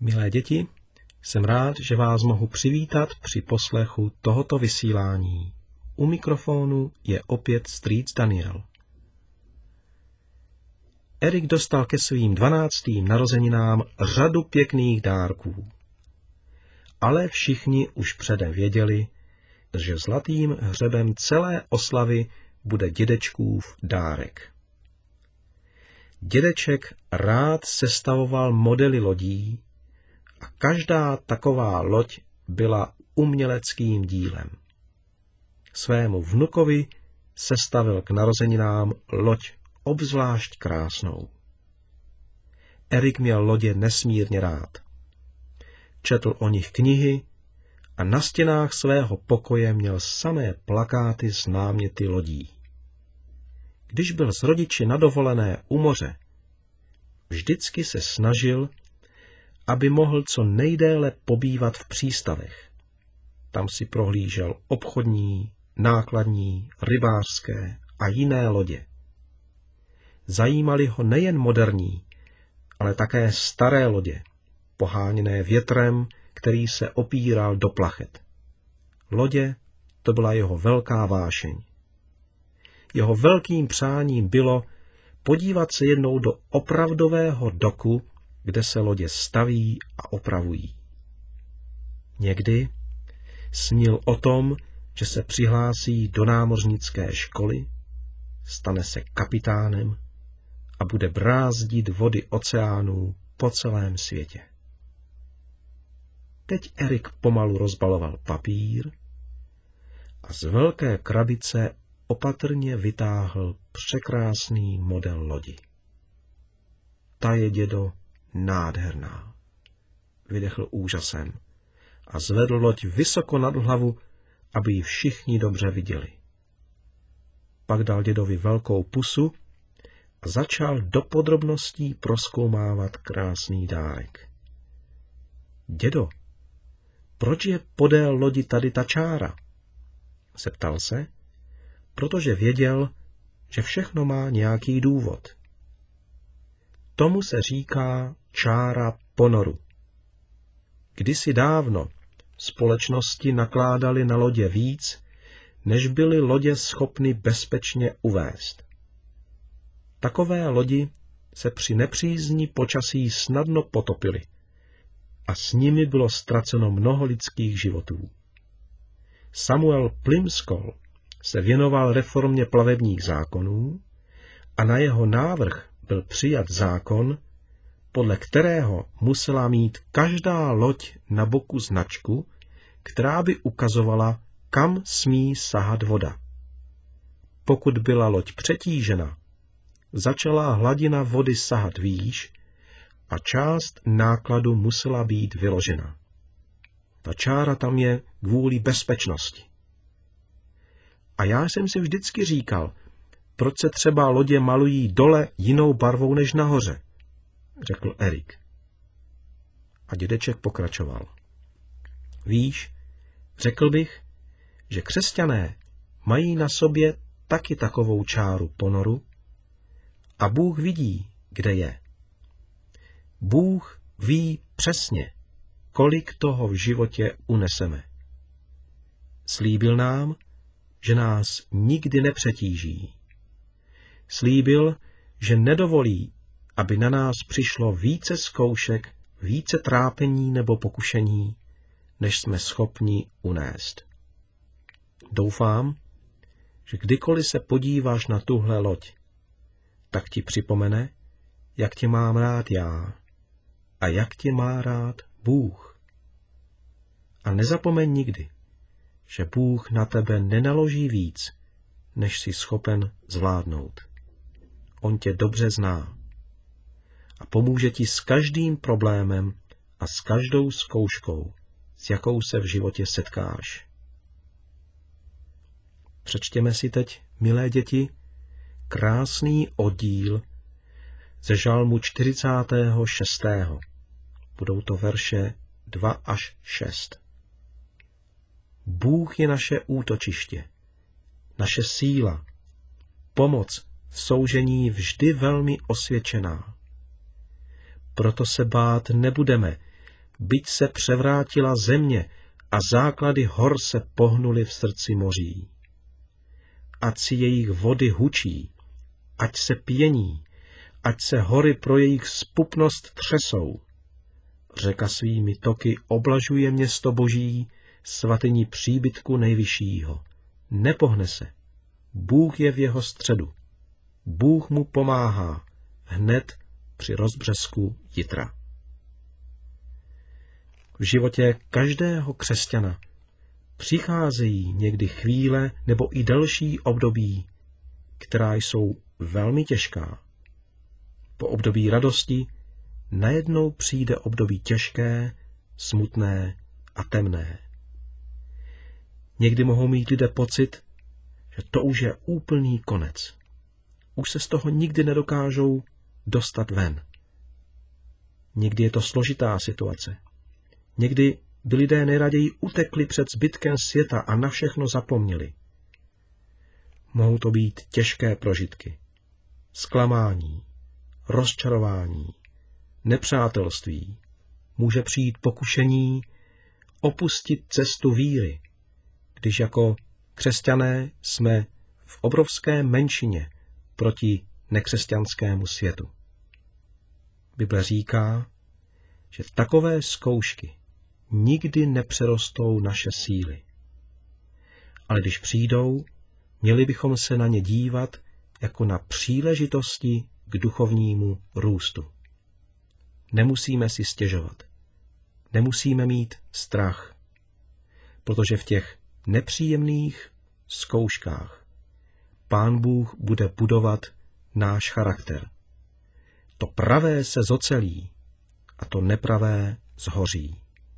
Milé děti, jsem rád, že vás mohu přivítat při poslechu tohoto vysílání. U mikrofonu je opět strýc Daniel. Erik dostal ke svým 12. narozeninám řadu pěkných dárků. Ale všichni už předem věděli, že zlatým hřebem celé oslavy bude dědečkův dárek. Dědeček rád sestavoval modely lodí a každá taková loď byla uměleckým dílem. Svému vnukovi sestavil k narozeninám loď obzvlášť krásnou. Erik měl lodě nesmírně rád. Četl o nich knihy a na stěnách svého pokoje měl samé plakáty s náměty lodí. Když byl s rodiči na dovolené u moře, vždycky se snažil, aby mohl co nejdéle pobývat v přístavech. Tam si prohlížel obchodní, nákladní, rybářské a jiné lodě. Zajímaly ho nejen moderní, ale také staré lodě, poháněné větrem, který se opíral do plachet. Lodě, to byla jeho velká vášeň. Jeho velkým přáním bylo podívat se jednou do opravdového doku, kde se lodě staví a opravují. Někdy snil o tom, že se přihlásí do námořnické školy, stane se kapitánem a bude brázdit vody oceánů po celém světě. Teď Erik pomalu rozbaloval papír a z velké krabice opatrně vytáhl překrásný model lodi. Ta je, dědo, nádherná, vydechl úžasem a zvedl loď vysoko nad hlavu, aby ji všichni dobře viděli. Pak dal dědovi velkou pusu a začal do podrobností prozkoumávat krásný dárek. Dědo, proč je podél lodi tady ta čára? Zeptal se, protože věděl, že všechno má nějaký důvod. Tomu se říká čára ponoru. Kdysi dávno společnosti nakládaly na lodě víc, než byly lodě schopny bezpečně uvést. Takové lodi se při nepřízni počasí snadno potopily a s nimi bylo ztraceno mnoho lidských životů. Samuel Plimsoll se věnoval reformě plavebních zákonů a na jeho návrh byl přijat zákon, podle kterého musela mít každá loď na boku značku, která by ukazovala, kam smí sahat voda. Pokud byla loď přetížena, začala hladina vody sahat výš a část nákladu musela být vyložena. Ta čára tam je kvůli bezpečnosti. A já jsem si vždycky říkal, proč se třeba lodě malují dole jinou barvou než nahoře, řekl Erik. A dědeček pokračoval. Víš, řekl bych, že křesťané mají na sobě taky takovou čáru ponoru a Bůh vidí, kde je. Bůh ví přesně, kolik toho v životě uneseme. Slíbil nám, že nás nikdy nepřetíží. Slíbil, že nedovolí, aby na nás přišlo více zkoušek, více trápení nebo pokušení, než jsme schopni unést. Doufám, že kdykoliv se podíváš na tuhle loď, tak ti připomene, jak tě mám rád já a jak tě má rád Bůh. A nezapomeň nikdy, že Bůh na tebe nenaloží víc, než jsi schopen zvládnout. On tě dobře zná a pomůže ti s každým problémem a s každou zkouškou, s jakou se v životě setkáš. Přečtěme si teď, milé děti, krásný oddíl ze žalmu 46. Budou to verše 2 až 6. Bůh je naše útočiště, naše síla, pomoc v soužení vždy velmi osvědčená. Proto se bát nebudeme, byť se převrátila země a základy hor se pohnuly v srdci moří. Ať si jejich vody hučí, ať se pění, ať se hory pro jejich zpupnost třesou. Řeka svými toky oblažuje město Boží, svatyni příbytku nejvyššího. Nepohne se. Bůh je v jeho středu. Bůh mu pomáhá hned při rozbřesku jitra. V životě každého křesťana přicházejí někdy chvíle nebo i delší období, která jsou velmi těžká. Po období radosti najednou přijde období těžké, smutné a temné. Někdy mohou mít lidé pocit, že to už je úplný konec. Už se z toho nikdy nedokážou dostat ven. Někdy je to složitá situace. Někdy by lidé nejraději utekli před zbytkem světa a na všechno zapomněli. Mohou to být těžké prožitky, zklamání, rozčarování, nepřátelství. Může přijít pokušení opustit cestu víry, když jako křesťané jsme v obrovské menšině proti nekřesťanskému světu. Bible říká, že takové zkoušky nikdy nepřerostou naše síly. Ale když přijdou, měli bychom se na ně dívat jako na příležitosti k duchovnímu růstu. Nemusíme si stěžovat. Nemusíme mít strach, protože v těch nepříjemných zkouškách Pán Bůh bude budovat náš charakter. To pravé se zocelí a to nepravé zhoří.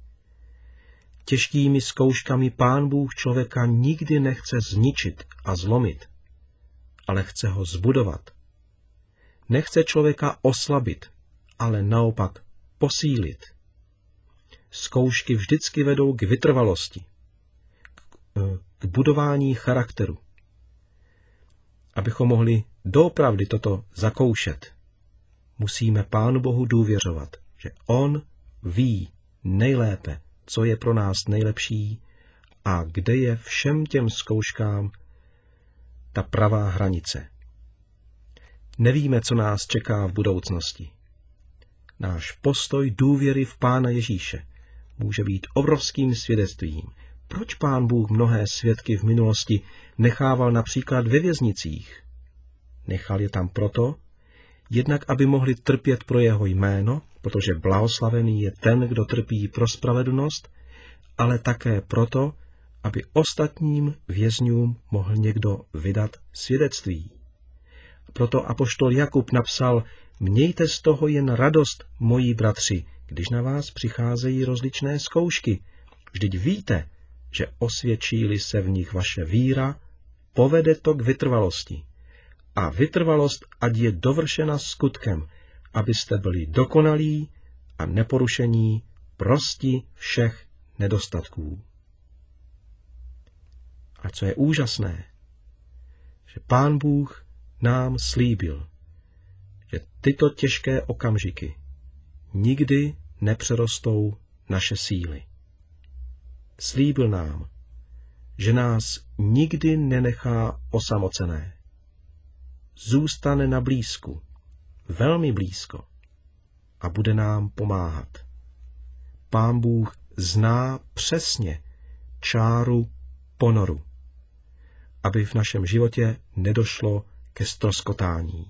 Těžkými zkouškami Pán Bůh člověka nikdy nechce zničit a zlomit, ale chce ho zbudovat. Nechce člověka oslabit, ale naopak posílit. Zkoušky vždycky vedou k vytrvalosti, k budování charakteru. Abychom mohli doopravdy toto zakoušet, musíme Pánu Bohu důvěřovat, že On ví nejlépe, co je pro nás nejlepší a kde je všem těm zkouškám ta pravá hranice. Nevíme, co nás čeká v budoucnosti. Náš postoj důvěry v Pána Ježíše může být obrovským svědectvím. Proč Pán Bůh mnohé svědky v minulosti nechával například ve věznicích? Nechal je tam proto, jednak aby mohli trpět pro jeho jméno, protože blahoslavený je ten, kdo trpí pro spravedlnost, ale také proto, aby ostatním vězňům mohl někdo vydat svědectví. Proto apoštol Jakub napsal: Mějte z toho jen radost, moji bratři, když na vás přicházejí rozličné zkoušky. Vždyť víte, že osvědčí-li se v nich vaše víra, povede to k vytrvalosti. A vytrvalost ať je dovršena skutkem, abyste byli dokonalí a neporušení prosti všech nedostatků. A co je úžasné, že Pán Bůh nám slíbil, že tyto těžké okamžiky nikdy nepřerostou naše síly. Slíbil nám, že nás nikdy nenechá osamocené. Zůstane na blízku, velmi blízko, a bude nám pomáhat. Pán Bůh zná přesně čáru ponoru, aby v našem životě nedošlo ke ztroskotání.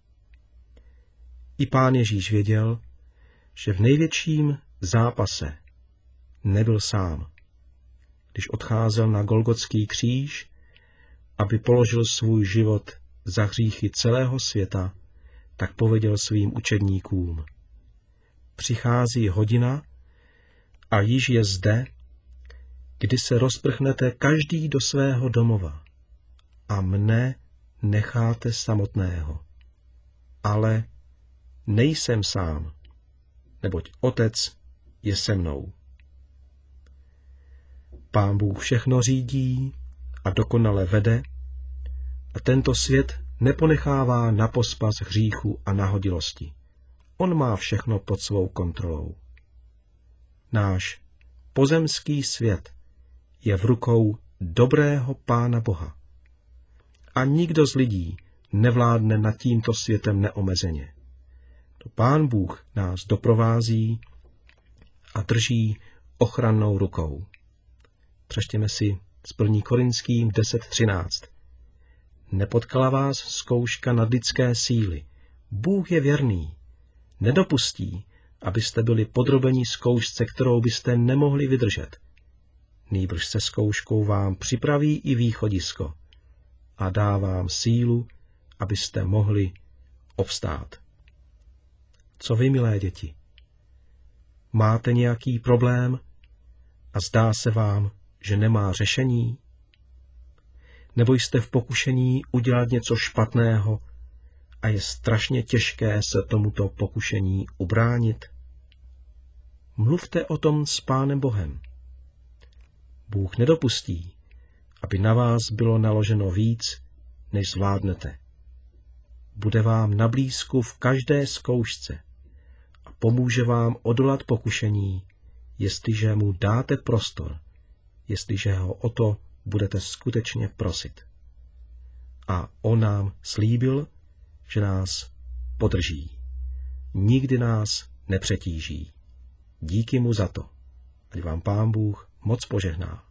I Pán Ježíš věděl, že v největším zápase nebyl sám. Když odcházel na Golgotský kříž, aby položil svůj život za hříchy celého světa, tak pověděl svým učedníkům: Přichází hodina a již je zde, kdy se rozprchnete každý do svého domova a mne necháte samotného. Ale nejsem sám, neboť Otec je se mnou. Pán Bůh všechno řídí a dokonale vede a tento svět neponechává na pospas hříchu a nahodilosti. On má všechno pod svou kontrolou. náš pozemský svět je v rukou dobrého Pána Boha. A nikdo z lidí nevládne nad tímto světem neomezeně. To Pán Bůh nás doprovází a drží ochrannou rukou. Přečtěme si z 1. Korinským 10:13. Nepotkala vás zkouška nad lidské síly. Bůh je věrný. Nedopustí, abyste byli podrobeni zkoušce, kterou byste nemohli vydržet. Nýbrž se zkouškou vám připraví i východisko a dá vám sílu, abyste mohli obstát. Co vy, milé děti? Máte nějaký problém a zdá se vám, že nemá řešení? Nebo jste v pokušení udělat něco špatného a je strašně těžké se tomuto pokušení ubránit? Mluvte o tom s Pánem Bohem. Bůh nedopustí, aby na vás bylo naloženo víc, než zvládnete. Bude vám na blízku v každé zkoušce a pomůže vám odolat pokušení, jestliže mu dáte prostor, jestliže ho o to budete skutečně prosit. A on nám slíbil, že nás podrží. Nikdy nás nepřetíží. Díky mu za to. Ať vám Pán Bůh moc požehná.